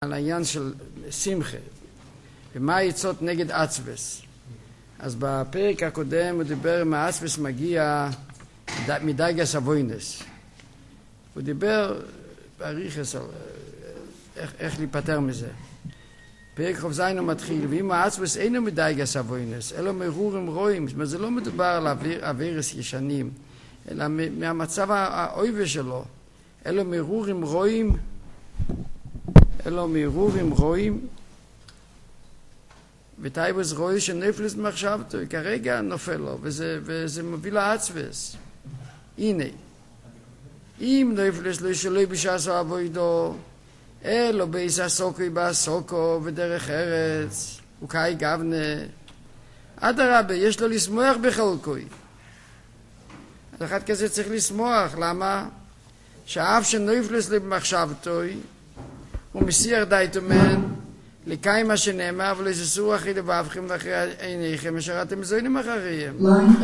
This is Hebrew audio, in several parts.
על העניין של שמחה ומה היצות נגד עצבס. אז בפרק הקודם הוא דיבר מה עצבס מגיע מדייגס אבוינס. הוא דיבר באריכס על איך להיפטר מזה. פרק חוב זין הוא מתחיל, ואם העצבס אינו מדייגס אבוינס אלא מרורים רואים, זאת אומרת זה לא מדובר על אבירס ישנים אלא מהמצב האויבה שלו, אלא מרורים רואים, אלו מהרורים רואים וטייבוס רואה שנפלס מחשבתו כרגע נופל לו וזה מביא לעצבס. הנה אם נפלס לו שלא בשעסו עבודו אלו בייס הסוקו בעסוקו ודרך ארץ וקאי גבנה אדרבה יש לו לשמוח בחלקוי. אז אחד כזה צריך לשמוח. למה? שאף שנפלס לו במחשבתו הוא מסיח דייטומן לקיים מה שנאמר ולא יססו אחרי לבבכם ואחרי עיניכם אשר אתם זוינים אחריהם.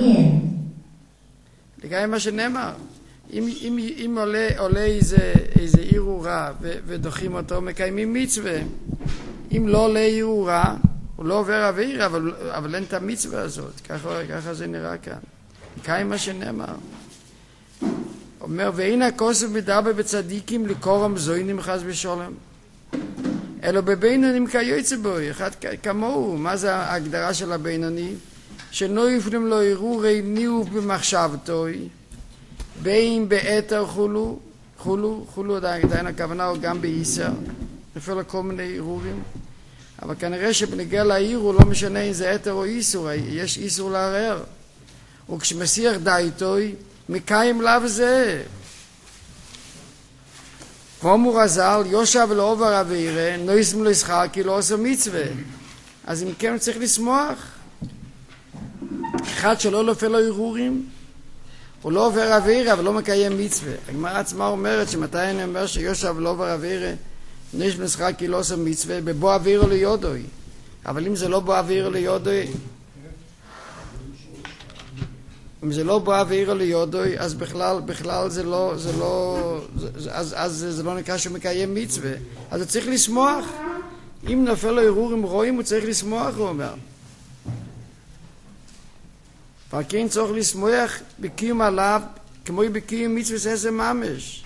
לקיים מה שנאמר. אם עולה איזה ערעורה ודוחים אותו מקיימים מצווה. אם לא עולה ערעורה הוא לא עובר עביר אבל אין את המצווה הזאת. ככה זה נראה כאן. לקיים מה שנאמר. אומר ואין הכוסף מדבר בצדיקים לקורם זוינים חס ושולם אלו בבינונים כיוצא בו אחד כמוהו. מה זה ההגדרה של הבינוני? שלא יפנים לו ערעורי ניאוף במחשבתוי בין באתר חולו עדיין הכוונה הוא גם באיסר נפל לכל מיני ערעורים אבל כנראה שבנגיע לערעור לא משנה אם זה אתר או איסור, יש איסור לערער וכשמסיח דייטוי מקיים לאו זה כמו רזל יושב לא עובר אווירה נויסם לא ישחק כי לא עושה מצווה. אז אם כן צריך לשמוח. אחד שלא נופל לו ערעורים הוא לא עובר אווירה אבל לא מקיים מצווה. הגמרא עצמה אומרת שמתי אני אומר שיושב לא עובר אווירה נויסם לא ישחק כי לא עושה מצווה בבוא אווירה ליודוי. אבל אם זה לא בוא אווירה ליודוי, אם זה לא בא ואירה ליודוי, אז בכלל זה לא, אז זה לא נקרא שהוא מקיים מצווה. אז הוא צריך לשמוח. אם נופל לו ערעורים רואים, הוא צריך לשמוח, הוא אומר. וכן צריך לשמוח בקיום עליו, כמו בקיום מצווה עשה ממש.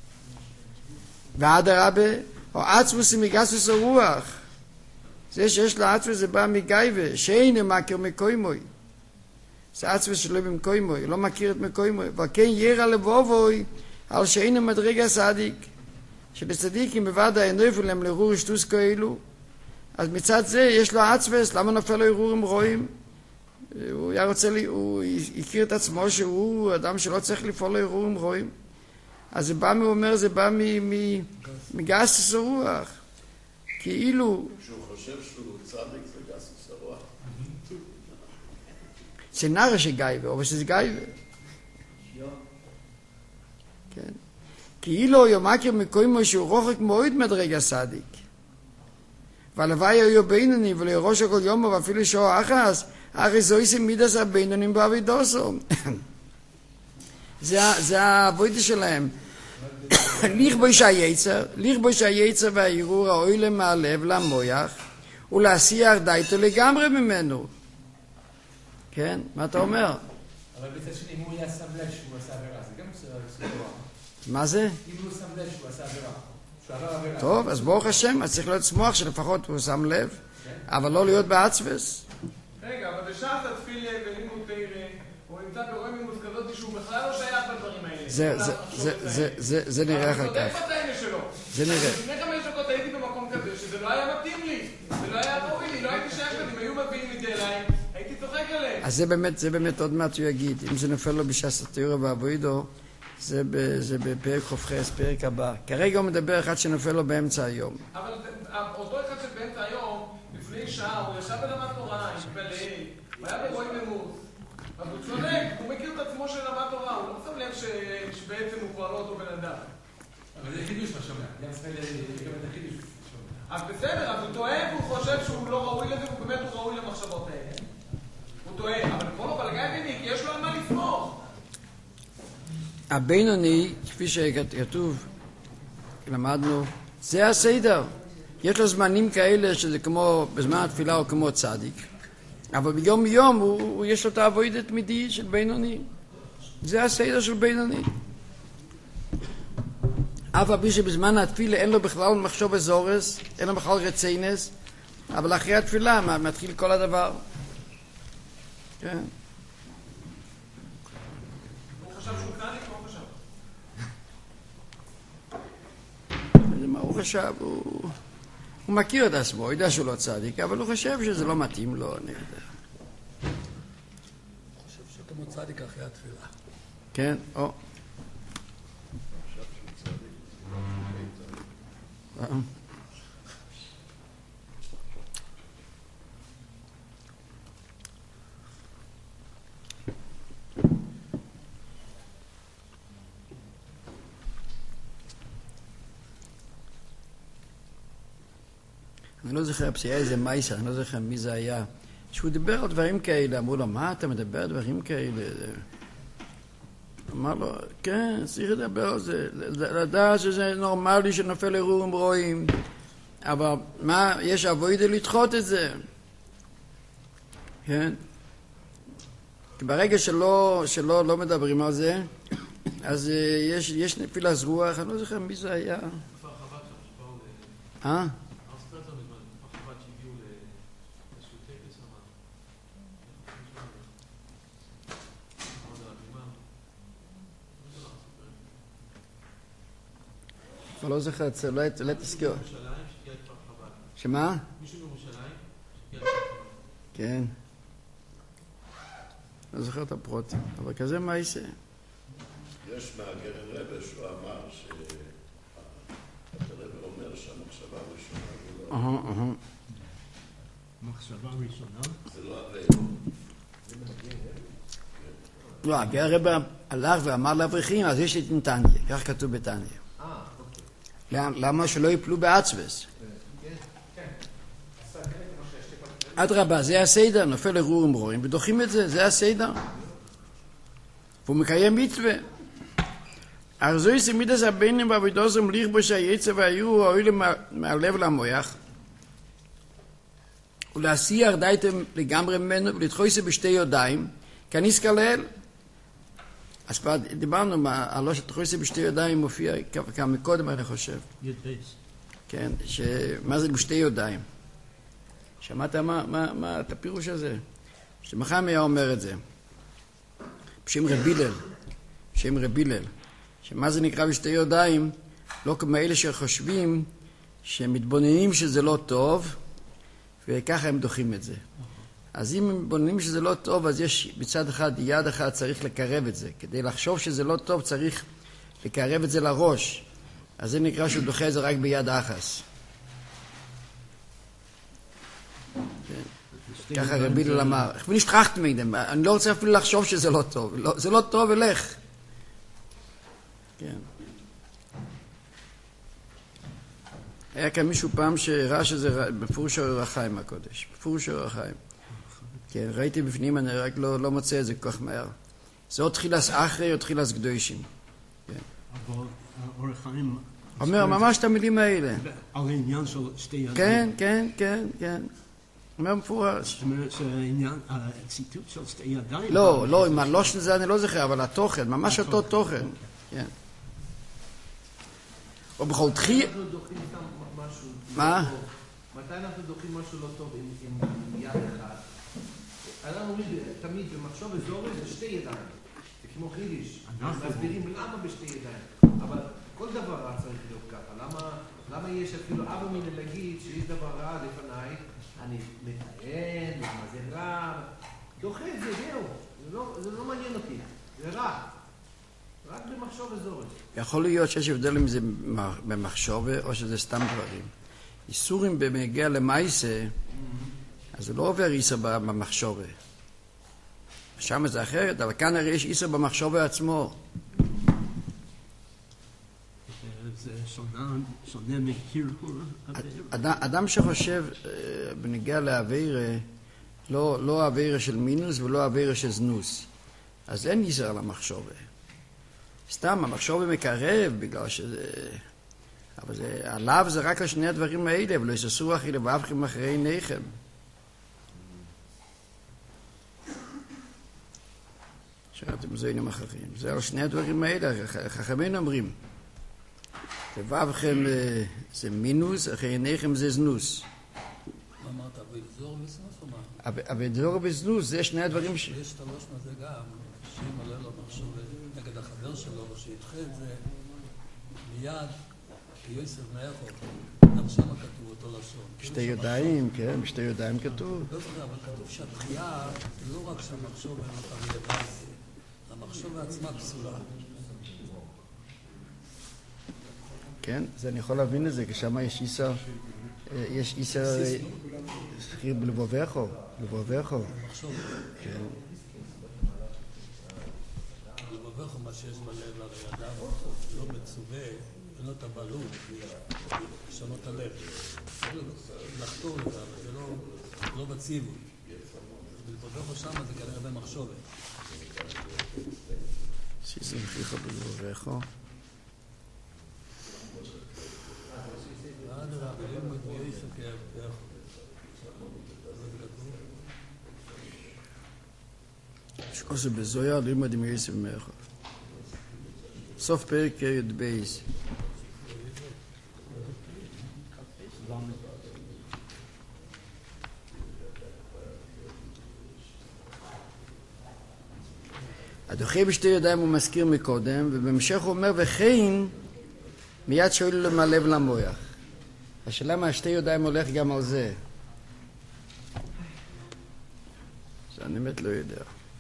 ואדרבה, או עצבוס מגסוס הרוח. זה שיש לה עצבוס זה בא מגייבה, שאינו מכיר מקוימוי. זה עצבס שלו במקוימוי, לא מכיר את מקוימוי. וכן ירא לבובוי על שאינו מדרגה צדיק. שבצדיקים בוודא אינו להם לערעור שטוס כאלו. אז מצד זה יש לו עצבס, למה נופל לו ערעורים רואים? הוא היה רוצה הוא הכיר את עצמו שהוא אדם שלא צריך לפעול לו ערעורים רואים. אז זה בא, הוא אומר, זה בא מגסוס הרוח. כאילו כשהוא חושב שהוא צדיק זה גסוס הרוח. זה נראה שגייבה, אבל שזה גייבה. כן. כאילו הוא מכיר מקוימו שהוא רוחק מאוד מדרגה צדיק. והלוואי היו בינוני ולא ראש כל יום ואפילו שעה אחת, הרי זוהי זה מידס הבינונים בעבידוסו. זה העבודה שלהם. לכבוש היצר והערעור האוילם מהלב למויח ולהסיח דייתו לגמרי ממנו. כן? מה אתה אומר? אבל בצד שני, אם הוא היה שם לב שהוא עשה עבירה, זה גם סבורה. מה זה? אם הוא שם לב שהוא עשה עבירה, שהוא עבר עבירה. טוב, אז ברוך השם, אז צריך להיות שמוח שלפחות הוא שם לב, אבל לא להיות בעצבס. רגע, אבל בשעת התפילה ולימוד תורה, הוא נמצא ברוממות כזאת שהוא בכלל לא שייך לדברים האלה. זה נראה אחר כך. זה נראה. לפני 5 דקות הייתי במקום כזה שזה לא היה מתאים לי, זה לא היה ראוי לי, לא הייתי שייך להם, אם היו מביאים את זה אליי, הייתי צוחק עליהם. אז זה באמת עוד מעט הוא יגיד, אם זה נופל לו בשעת התורה ועבודו, זה בפרק חופכס, פרק הבא. כרגע הוא מדבר אחד שנופל לו באמצע היום. אבל אותו אחד שבאמצע היום, לפני שעה, הוא ישב ולמד תורה, התפלל, הוא היה ברוממות. אז הוא צודק, הוא מכיר את עצמו של למד תורה, הוא לא שם לב שבעצם הוא כבר לא אותו בן אדם. אבל זה חידוש מה שומע, גם צריך לקבל את החידוש. אז בסדר, אז הוא טועה והוא חושב שהוא לא ראוי לזה, והוא באמת הוא ראוי למחשבות האלה. הוא טועה, אבל כל לא בלגן ביני, כי יש לו על מה לסמוך. הבינוני, כפי שכתוב, למדנו, זה הסדר. יש לו זמנים כאלה שזה כמו, בזמן התפילה הוא כמו צדיק, אבל ביום יום יש לו את העבודה תמידי של בינוני. זה הסדר של בינוני. אף על פי שבזמן התפילה אין לו בכלל מחשוב וזורס, אין לו בכלל רציינס, אבל אחרי התפילה מתחיל כל הדבר. כן. הוא חשב שהוא צדיק, מה הוא חשב? מה הוא חשב? הוא מכיר את עצמו, הוא יודע שהוא לא צדיק, אבל הוא חושב שזה לא מתאים לו, אני יודע. הוא חושב שאתה כמו צדיק אחרי התפילה. כן, או. אני לא זוכר, היה איזה מייסר, אני לא זוכר מי זה היה, שהוא דיבר על דברים כאלה, אמרו לו, מה אתה מדבר על דברים כאלה? אמר לו, כן, צריך לדבר על זה, לדעת שזה נורמלי שנופל אירועים רואים, אבל מה, יש עבודה לדחות את זה, כן? כי ברגע שלא מדברים על זה, אז יש נפילת רוח, אני לא זוכר מי זה היה. אבל לא זוכר, לא תזכור. שמה? מישהו בירושלים? כן. לא זוכר את הפרוטים, אבל כזה מה יעשה? יש מהגרן רבא שהוא אמר הרבא אומר שהמחשבה הראשונה מחשבה ראשונה? זה לא לא, הרבא הלך ואמר לאברכים, אז יש את נתניה, כך כתוב בתניה. למה שלא יפלו בעצבס? אדרבה, זה הסדר, נופל אירועים רואים, ודוחים את זה, זה הסדר. והוא מקיים מצווה. אך זוהי סמידס הבנים ועבודוסם לכבוש היצר והיו הועיל מהלב למוח, ולהשיא ירדייתם לגמרי ממנו ולדחויסה בשתי ידיים, כניס כלל. אז כבר דיברנו על לא שתחויסה בשתי ידיים מופיע כמה קודם, אני חושב. כן, מה זה בשתי ידיים? שמעת מה את הפירוש הזה? שמחם היה אומר את זה. בשם רב הלל. שמה זה נקרא בשתי ידיים? לא כמו אלה שחושבים שמתבוננים שזה לא טוב, וככה הם דוחים את זה. אז אם הם מתבוננים שזה לא טוב, אז יש בצד אחד, יד אחד צריך לקרב את זה. כדי לחשוב שזה לא טוב צריך לקרב את זה לראש. אז זה נקרא שהוא דוחה את זה רק ביד אחס. ככה רבי הלל אמר, ונשכחת מהם, אני לא רוצה אפילו לחשוב שזה לא טוב, זה לא טוב, אלך. כן. היה כאן מישהו פעם שראה שזה בפירוש אור החיים הקודש, בפירוש אור החיים. כן, ראיתי בפנים, אני רק לא מוצא את זה כל כך מהר. זה או תחילס אחרי או תחילס קדושים. אבל אור החיים... אומר ממש את המילים האלה. על העניין של שתי ידיים. כן. אומר מפורש. זאת אומרת שהעניין, הציטוט של שתי ידיים... לא, עם הלושן זה אני לא זוכר, אבל התוכן, ממש אותו תוכן. כן. או בכל תחי... אנחנו דוחים משהו... מה? מתי אנחנו דוחים משהו לא טוב עם יד אחת? אנחנו אומרים תמיד במחשוב אזורי זה שתי ידיים. זה כמו חידיש. מסבירים למה בשתי ידיים. אבל כל דבר רע צריך להיות ככה. למה יש אפילו אבא מן להגיד שיש דבר רע לפניי, אני מתאן, למה זה רע, דוחה את זה, זהו. זה לא מעניין אותי. זה רע. רק במחשוב אזורי. יכול להיות שיש הבדל אם זה במחשוב או שזה סתם דברים. איסורים במגיע למייסה, אז זה לא עובר איסר במחשוב. שם זה אחרת, אבל כאן הרי יש איסר במחשוב עצמו. זה שונה מקרקור. אדם שחושב בנגיע לעבירה, לא עבירה של מינוס ולא עבירה של זנוס, אז אין איסר על המחשוב. סתם, המחשוב מקרב בגלל שזה... אבל עליו זה רק על שני הדברים האלה, ולא יססו אחי לבבכם אחרי עיניכם. שאתם זוינים אחרים. זה על שני הדברים האלה, חכמים אומרים. לבבכם זה מינוס, אחרי עיניכם זה זנוס. מה אמרת, אביזור וזנוס או מה? אביזור וזנוס, זה שני הדברים ש... יש תלוש מזה גם, שאם עולה לו מחשוב נגד החבר שלו, שידחה את זה מיד, יוסף מאיכות, גם שם כתוב אותו לשון. בשתי ידיים, כן, בשתי ידיים כתוב. לא יודע, אבל כתוב שהתחייה, לא רק שהמחשוב אין אותה בידיים, המחשוב בעצמה פסולה. כן, אז אני יכול להבין את זה, כי שם יש איסר שכיר בלבובכו, מחשוב. כן. בלבובכו, מה שיש בלב, הרי אדם לא מצווה, אין לו את הבעלות, לשנות הלב. לחתור את זה, אבל זה לא בציווי. בלבובכו שם זה כנראה במחשובת. שיסים חיכו בלבובכו. שקוסו בזויה לימוד עם יוסף מאיכות. סוף פרק י' בייס. הדוחה בשתי ידיים הוא מזכיר מקודם, ובהמשך הוא אומר, וכן מיד שואל לו מהלב למוח. השאלה מה שתי ידיים הולך גם על זה. שאני באמת לא יודע.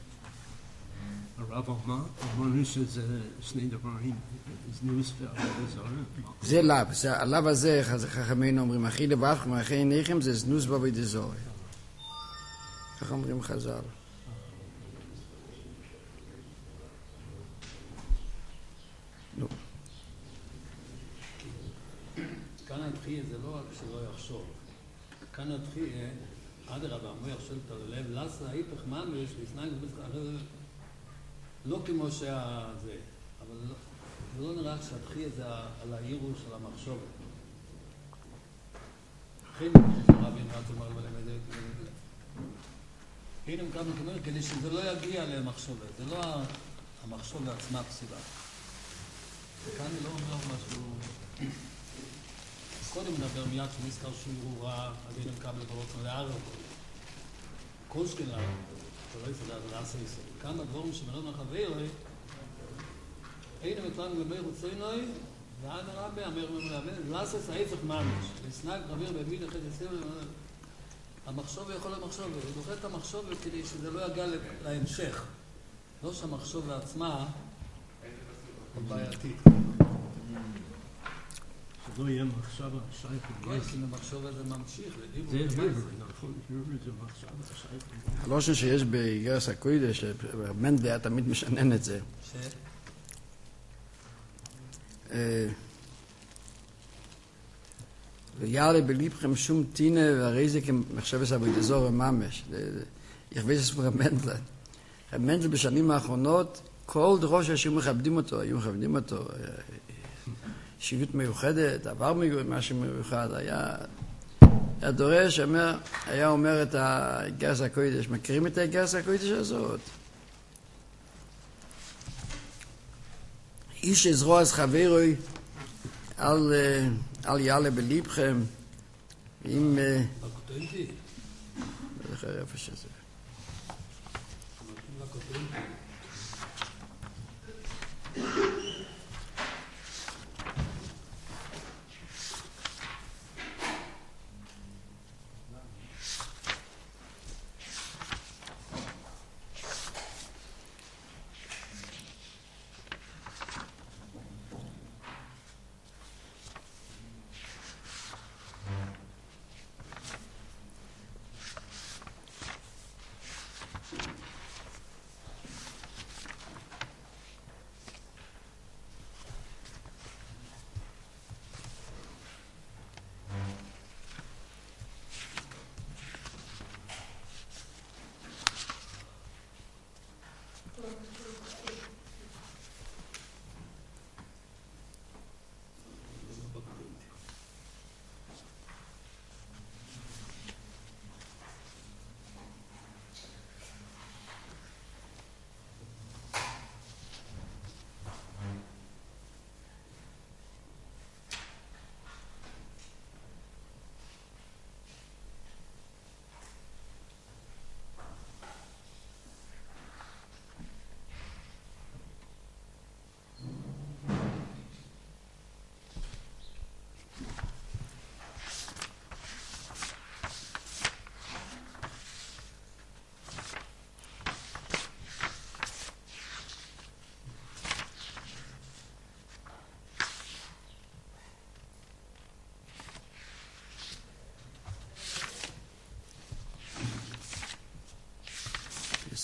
הרב אמרנו שזה שני דברים, זנוס ואביזור. זה לאו, הלאו הזה חכמינו אומרים, אחי לבבכם אחרי עיניכם זה זנוס ואביזור. כך אומרים חז"ל. נו. כאן התחייה זה לא רק שלא יחשוב. כאן התחייה, אדרבה, המוח של הלב, לסה, ההיפך ממש, לפני לא כמו שזה, אבל זה לא נראה שהתחייה זה על העירו של המחשבת. הכי רבים רצו מראה בלמד את זה. הנה כאן אומר, כדי שזה לא יגיע למחשבת, זה לא המחשבת עצמה פסילה. וכאן אני לא אומר משהו... קודם נדבר מיד שנזכר שהוא רע, אז הנה מקבל ברוצנו לערב. כל שכנה, שלא יסדר לעשה יסוד. כאן הדברים שמראים לחברי, הנה מתלנו במי רוצינוי, ועד הרבי אמר ממלאבן, לעשס ההפך ממש. לסנג רביר במין אחד יסבל, המחשוב יכול למחשוב, הוא דוחה את המחשוב כדי שזה לא יגיע להמשך. לא שהמחשוב לעצמה הוא בעייתי. שלא יהיה מחשבה שייך. כן, כי המחשוב הזה ממשיך, זה ריבר, נכון, ריבר זה מחשבה שייך. הלושן שיש בגרס הקוידש, מנדלי היה תמיד משנן את זה. ויאללה בליבכם שום טינה והרי זה כמחשבת אביזור וממש. יכבש את ספר מנדלי. מנדלי בשנים האחרונות, כל דרוש שהיו מכבדים אותו, שירות מיוחדת, עבר משהו מיוחד, היה דורש, היה אומר את הגרס הקוידש. מכירים את הגרס הקוידש הזאת? איש עזרו אז חברוי על יאללה בליבכם, עם... הקוטנטי? לא זוכר איפה שזה.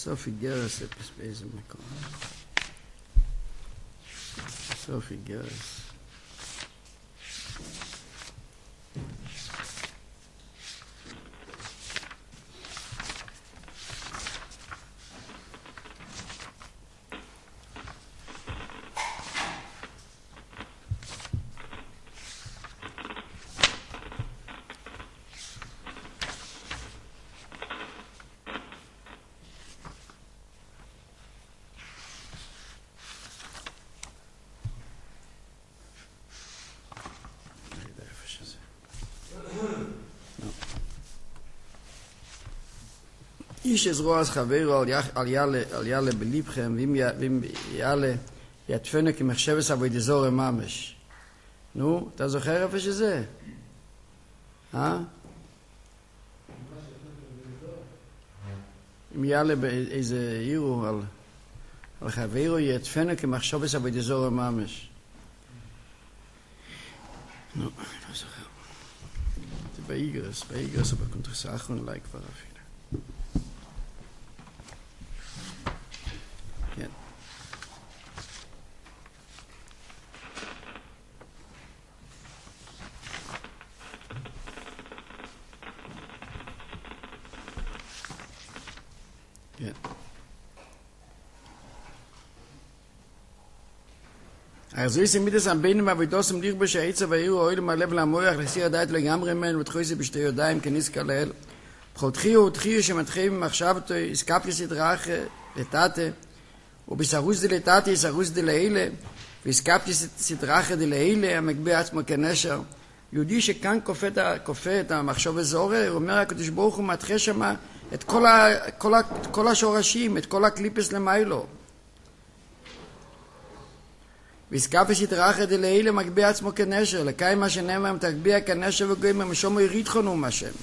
סוף איגרס באיזה מקום. סוף איגרס. איש עזרו אז חברו על יאללה בליבכם, ואם יאללה יתפנו כמחשבס אבוי דזור ממש. נו, אתה זוכר איפה שזה? אם יאללה באיזה עירו על חברו יתפנו כמחשבס אבוי דזור ממש. נו, לא זוכר. זה באיגרס או בקונטרס האחרון אולי כבר אפילו. כן. כן. אז זה מידס המבינים אבידוסם לירבש העצה והעירו אוהל מהלב למוח לסיר הדעת לגמרי מן ותחויסי בשתי ידיים כניסקה לאל בכל תחיו שמתחילים ממחשבתו הסקפיה סדרך לטאטה ובסרוס דלטאטה סרוס דלאלה והסקפיה סדרך דלאלה המגביה עצמו כנשר יהודי שכאן כופה את המחשוב הזורה הוא אומר הקדוש ברוך הוא מתחה שמה את כל השורשים את כל הקליפס למיילו ויסקפיה סדרך דלאלה מגביה עצמו כנשר לקיים מה שנאמר תגביה כנשר וגויים משומו יריתחונו משם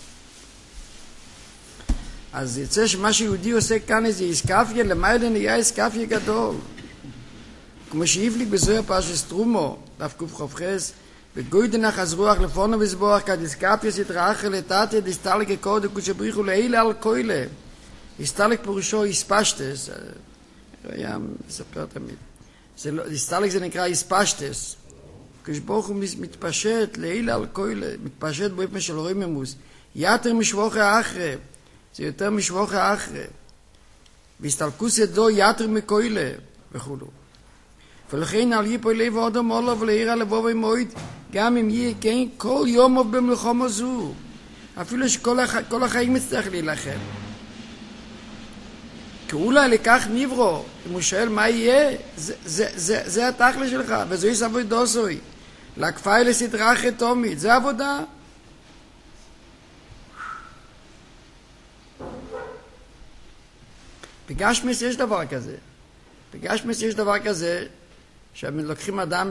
אז יצא שמה שיהודי עושה כאן איזה איסקפיה, למעלה נהיה איסקפיה גדול. כמו שהיפליק בזוהר פרשס תרומו, דף קח"ס, בגוידנך אז רוח לפונו וסבורך כד איסקפיה סתרחה לטאטה דיסטלק הקודק ושבריחו לעילה על קוילה. איסטלק פירושו איספשטס, היה מספר תמיד. איסטלק זה נקרא איספשטס. כשברוך הוא מתפשט לעילה על קוילה, מתפשט באופן של רויממוס. יתר משבוכי האחרי. זה יותר משבוך האחרי. והסתלקוס ידו יתר מקוילה וכולו. ולכן על יפוי לב אדם עולו ולעיר על לבוא ומועד גם אם יהיה כן כל יום או במלחמה זו. אפילו שכל החיים מצטרך להילחם. כי אולי לכך נברו. אם הוא שואל מה יהיה, זה התכלה שלך. וזו יש עבודו זוי. להקפאי לסדרך תומית. זה עבודה. בגשמיס יש דבר כזה. בגשמיס יש דבר כזה שלוקחים אדם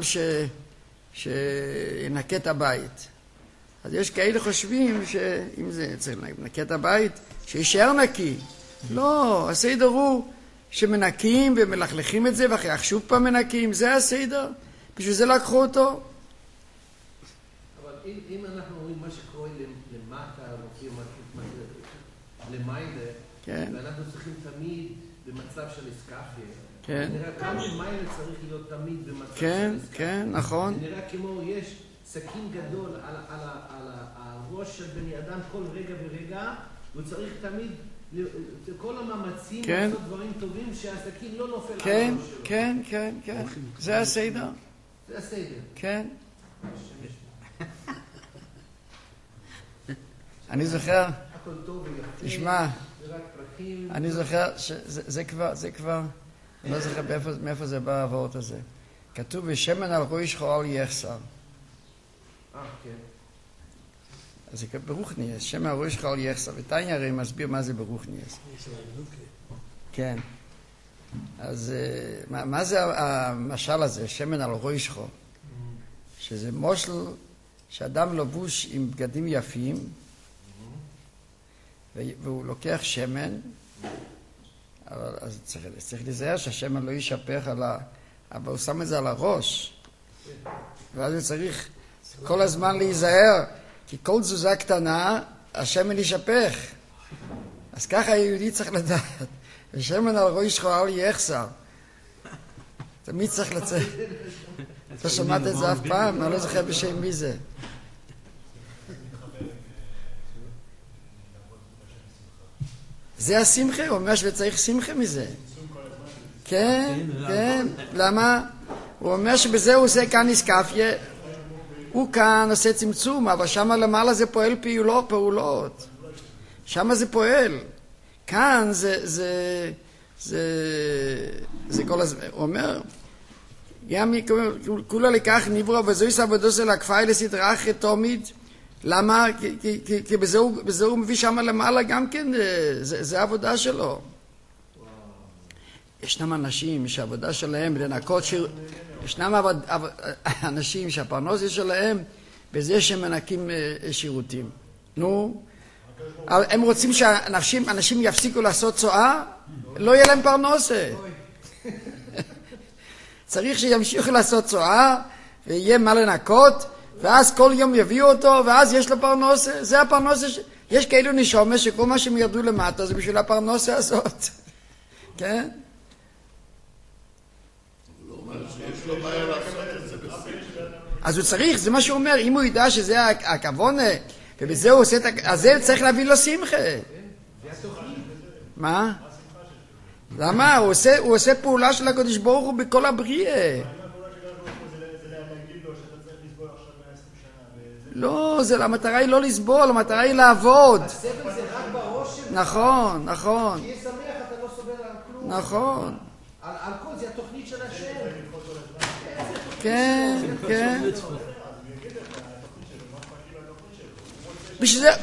שינקה את הבית. אז יש כאלה חושבים שאם זה צריך לנקה את הבית, שישאר נקי. לא, הסדר הוא שמנקים ומלכלכים את זה ואחרי שוב פעם מנקים. זה הסדר. בשביל זה לקחו אותו. אבל אם אנחנו רואים מה שקורה למטה, למיילה, כן. ואנחנו צריכים תמיד במצב של איסקפיה. כן. נראה כמה מיילה צריך להיות תמיד במצב כן, של איסקפיה. כן, נכון. זה נראה כמו יש סכין גדול על הראש של בני אדם כל רגע ורגע, והוא צריך תמיד, כל המאמצים כן. לעשות דברים טובים שהסכין לא נופל על כן, הראש שלו. כן, כן, כן. זה הסדר. זה הסדר. כן. אני זוכר, הכל טוב ויפה. תשמע, זה רק פרקים. אני זוכר שזה כבר, אני לא זוכר מאיפה זה בא העברות הזה. כתוב בשמן על ראש חול יחסר. כן. אז זה ברוך נהיה, שמן על ראש חול יחסר. ותניא הרי מסביר מה זה ברוך נהיה. כן. אז מה זה המשל הזה, שמן על ראש חול? שזה מושל שאדם לבוש עם בגדים יפים, והוא לוקח שמן, אז צריך להיזהר שהשמן לא יישפך אבל הוא שם את זה על הראש. ואז הוא צריך כל הזמן להיזהר, כי כל תזוזה קטנה, השמן יישפך. אז ככה היהודי צריך לדעת, ושמן על ראש חול אל יחסר. תמיד צריך לצאת. אתה שמעת את זה אף פעם? אני לא זוכר בשם מי זה. זה השמחה, הוא אומר שצריך שמחה מזה. כן, כן. למה? הוא אומר שבזה הוא עושה כאן איסקפיה. הוא כאן עושה צמצום, אבל שם למעלה זה פועל פעולות. שם זה פועל. כאן זה כל הזמן. הוא אומר, גם כולה לכך נברא וזוהי סעבודו של הכפאי לסדרה אחרי תומית. למה? כי בזה הוא מביא שם למעלה גם כן, זה העבודה שלו. ישנם אנשים שהעבודה שלהם לנקות ישנם אנשים שהפרנסה שלהם בזה שהם מנקים שירותים. נו, הם רוצים שאנשים יפסיקו לעשות צועה, לא יהיה להם פרנסה. צריך שימשיכו לעשות צועה ויהיה מה לנקות, ואז כל יום יביאו אותו, ואז יש לו פרנסה. זה הפרנסה. יש כאלו נשומה שכל מה שהם ירדו למטה זה בשביל הפרנסה הזאת. כן? אז הוא צריך, זה מה שהוא אומר, אם הוא ידע שזה הכוונה, ובזה הוא עושה, אז זה צריך להביא לו שמחה. מה? למה? הוא עושה פעולה של הקדוש ברוך הוא בכל הבריאה. לא, המטרה היא לא לסבול, המטרה היא לעבוד. הסבל זה רק בראש שלך. נכון, נכון. תהיה שמח, אתה לא סובל על כלום. נכון. על כל זה התוכנית של השם. כן, כן. בשביל זה,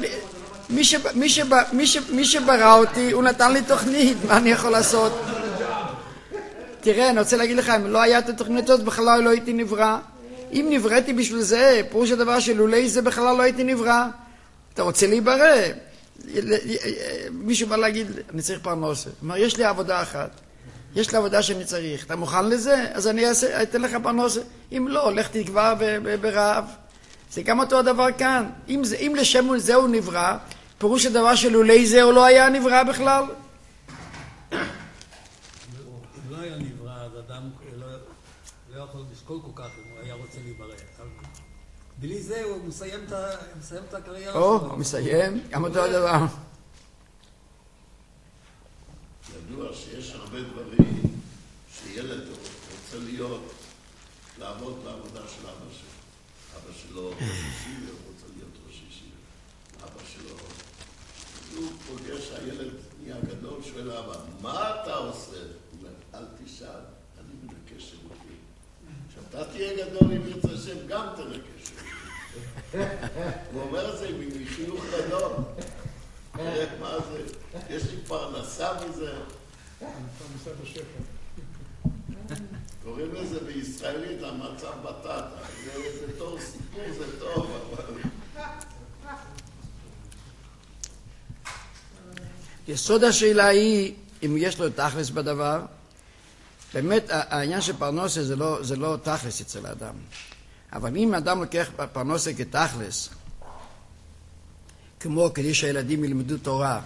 מי שברא אותי, הוא נתן לי תוכנית, מה אני יכול לעשות? תראה, אני רוצה להגיד לך, אם לא היה את התוכנית הזאת, בכלל לא הייתי נברא. אם נבראתי בשביל זה, פירוש הדבר שלולי זה בכלל לא הייתי נברא. אתה רוצה להיברא? מישהו בא להגיד, אני צריך פרנסה. הוא אומר, יש לי עבודה אחת. יש לי עבודה שאני צריך. אתה מוכן לזה? אז אני אתן לך פרנסה. אם לא, לך תקבע ברעב. זה גם אותו הדבר כאן. אם לשם זהו נברא, פירוש הדבר שלולי זה הוא לא היה נברא בכלל. אם לא היה נברא, אז אדם לא יכול לשקול כל כך אם הוא היה רוצה להיברא. בלי זה הוא מסיים את הקריירה שלו. הוא מסיים, גם אותו הדבר. ידוע שיש הרבה דברים שילד רוצה לעבוד בעבודה של אבא שלו. אבא שלו ראש ישיבה, הוא רוצה להיות ראש ישיבה. אבא שלו, הוא פוגש, הילד נהיה גדול, שואל אבא, מה אתה עושה? הוא אומר, אל תשאל, אני מנקה שירותים. כשאתה תהיה גדול, אם ירצה השם, גם תנקה שירותים. הוא אומר את זה מחינוך גדול. תראה מה זה, יש לי פרנסה מזה. פרנסה בשפע. קוראים לזה בישראלית המצב בטטה. זה טוב, סיפור זה טוב, אבל... יסוד השאלה היא, אם יש לו תכלס בדבר, באמת העניין של פרנסה זה לא תכלס אצל האדם. אבל אם האדם לוקח פרנסה כתכלס, כמו כדי שהילדים ילמדו תורה,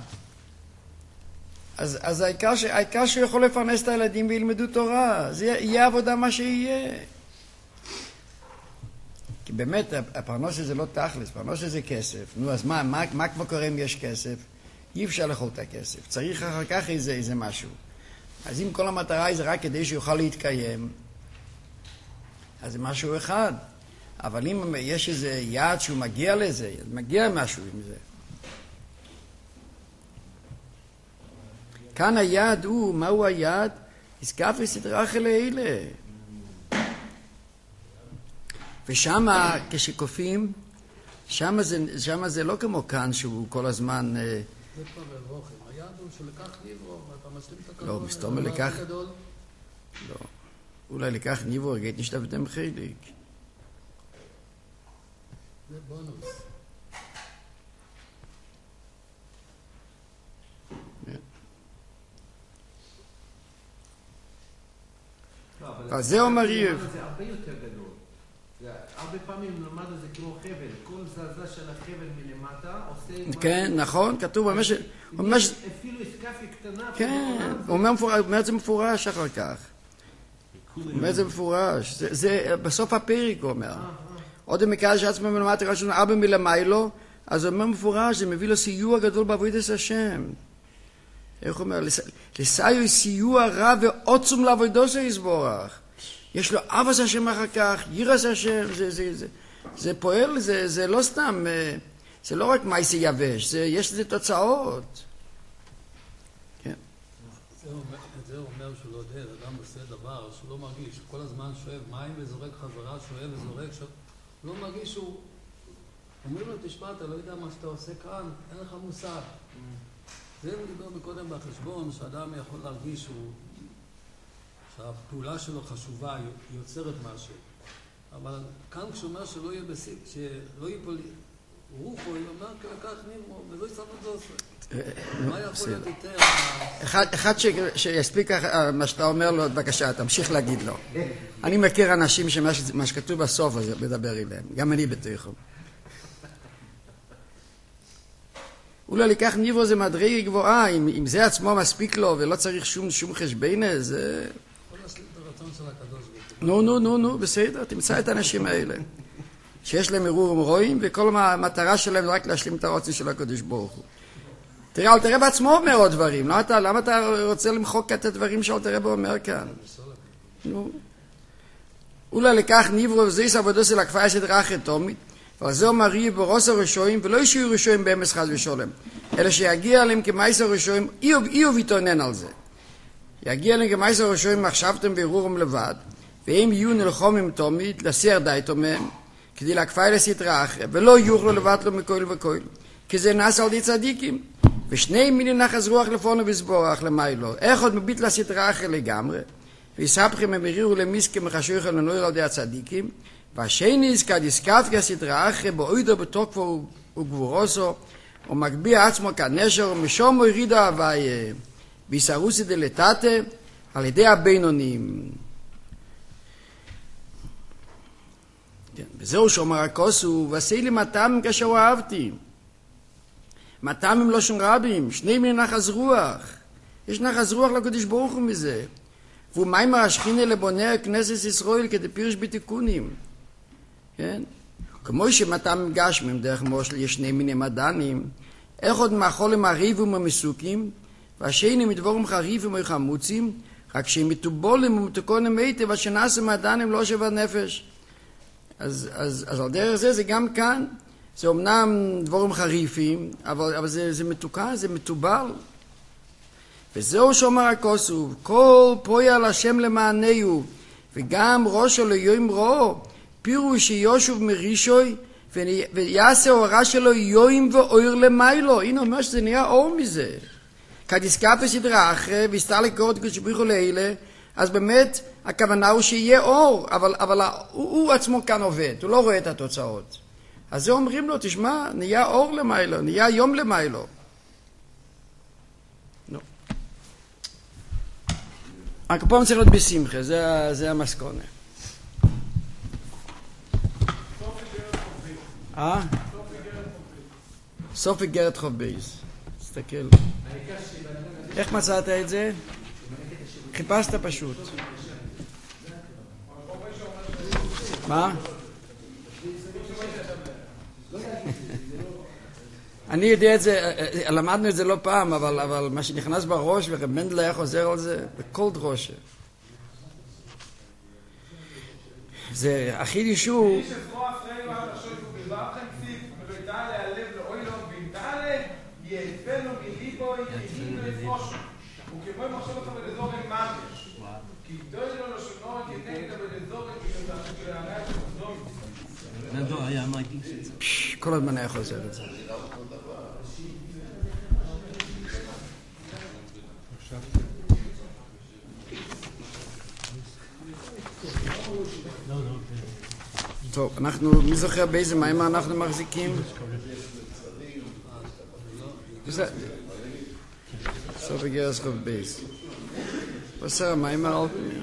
אז העיקר שהוא יכול לפרנס את הילדים וילמדו תורה. זה יהיה עבודה מה שיהיה. כי באמת הפרנסה זה לא תכלס, פרנסה זה כסף. נו, אז מה כבר קורה אם יש כסף? אי אפשר לאכול את הכסף. צריך אחר כך איזה משהו. אז אם כל המטרה היא זה רק כדי שיוכל להתקיים, אז זה משהו אחד. אבל אם יש איזה יעד שהוא מגיע לזה, מגיע משהו עם זה. כאן היעד הוא, מהו היעד? עסקה וסדרה חלילה. ושמה, כשקופים, שמה זה לא כמו כאן שהוא כל הזמן... זה כבר בברוכים. היעד הוא שלקח ניברו, ואתה משלים את הכבוד. לא, מסתום לקח... לא. אולי לקח ניברו, הגעת נשתבתם חיליק. זה בונוס. אז זה אומר יב. זה הרבה יותר גדול. הרבה פעמים למד זה כמו חבל. כל זזה של החבל מלמטה עושה... כן, נכון, כתוב במשך... אפילו הסקף קטנה. כן, הוא אומר את זה מפורש אחר כך. הוא אומר את זה מפורש. זה בסוף הפרק הוא אומר. עוד מקדש עצמו מלמטה ראשון אבא מלמיילו, אז הוא אומר מפורש, זה מביא לו סיוע גדול בעבודת השם. איך הוא אומר? לסיוע סיוע רב ועוצם לעבודתו יסבורך. יש לו אבס השם אחר כך, ירס השם, זה פועל, זה לא סתם, זה לא רק מעשה יבש, יש לזה תוצאות. כן. זה אומר שהוא לא יודע, אדם עושה דבר שהוא לא מרגיש, שהוא כל הזמן שואב מים וזורק חזרה, שואב וזורק, הוא לא מרגיש שהוא... אומרים לו, תשמע, אתה לא יודע מה שאתה עושה כאן, אין לך מושג. זה מדבר מקודם בחשבון, שאדם יכול להרגיש שהפעולה שלו חשובה, היא יוצרת משהו. אבל כאן כשהוא אומר שלא יהיה בסיק, שלא יהיה פה רוחו, הוא אומר כך נרמו, ולא יסתכל את זה עושה. מה יכול להיות יותר? אחד שיספיק מה שאתה אומר לו, בבקשה, תמשיך להגיד לו. אני מכיר אנשים שמה שכתוב בסוף הזה, מדבר אליהם. גם אני בתוכם. אולי לקח ניבו זה מדרגה גבוהה, אם זה עצמו מספיק לו ולא צריך שום חשבנה, זה... יכול להשלים את הרצון של הקדוש ברוך הוא. נו, בסדר, תמצא את האנשים האלה. שיש להם ערעור רואים, וכל המטרה שלהם זה רק להשלים את הרצון של הקדוש ברוך הוא. תראה, אל תראה בעצמו אומר עוד דברים. למה אתה רוצה למחוק את הדברים שאל תראה בו אומר כאן? נו. אולי לקח ניבו וזיס עבודו של הכפאי סדרה אחרי תומית, אבל זה אומר יהיה ברוס הרשועים, ולא ישיעו רשועים באמס חס ושולם, אלא שיגיע עליהם כמייס הרשועים, איוב יתעונן על זה. יגיע עליהם כמייס הרשועים, מחשבתם בערעורם לבד, והם יהיו נלחומים תומית, לסיר די תומם, כדי להכפאי לסדרה אחרי, ולא יוכלו לבד לו מכל וכל, כי זה נעשה על די צדיקים. ושני מיני נחס רוח לפונו וסבורך למיילו, איך עוד מביט לסדרה אחרי לגמרי, ויספחים הם הרירו למיסקים מחשויכם לנויר על די הצדיקים, והשני יזכד יזכד כסדרה אחרי באוידו בתוקפו וגבורוסו, ומגביע עצמו כנשר, ומשום ירידו הוויה, ויסרוסי דלתתה על ידי הבינונים. וזהו שאומר הכוסו, ועשי לי מתם כאשר אהבתי. מתם הם לא שום רבים, שני מיני נחס רוח. יש נחס רוח לקדוש ברוך הוא מזה. והוא מיימר השכינה לבוני הכנסת ישראל כדי פירש בתיקונים. כן? כמו שמתם גשמים דרך מושל יש שני מיני מדענים, איך עוד מאכולים הריבים ומסוקים, והשני מדבורים חריבים וחמוצים, רק שהם מטובולים ומתוקונים היטב, שנעשה מדענים לא שווה נפש. אז על דרך זה גם כאן, זה אומנם דבורים חריפים, אבל זה מתוקן, זה מטובל. וזהו שאומר הכוסוב, כל פועל השם למענהו, וגם ראשו ליום ראו, פירוש שיושוב מרישוי, ויעשה אורה שלו יום ואויר למיילו. הנה אומר שזה נהיה אור מזה. כדיסקאפה סדרה אחרי, והסתר לקרוא את כשבריחו לאלה, אז באמת הכוונה הוא שיהיה אור, אבל הוא עצמו כאן עובד, הוא לא רואה את התוצאות. אז זה אומרים לו, תשמע, נהיה אור למיילו, נהיה יום למיילו. נו. הקפום צריך להיות בשמחה, זה המסקונה. סוף איגרת חוב בייס. תסתכל. איך מצאת את זה? חיפשת פשוט. מה? אני יודע את זה, למדנו את זה לא פעם, אבל מה שנכנס בראש, ורב מנדל היה חוזר על זה, בכל דרושה. זה הכי דישור. יאפנו מליבו יהינו לפרושו וכמו מחשב אותם בלזור עם מרגש כי גדול לו לשונו כנגד בלזור כי להראה את החזור כל הזמן היה חוזר את זה. טוב, אנחנו, מי זוכר באיזה מים אנחנו מחזיקים? סוף איגרת חוב בייס. בסדר, מה עם הרלפי?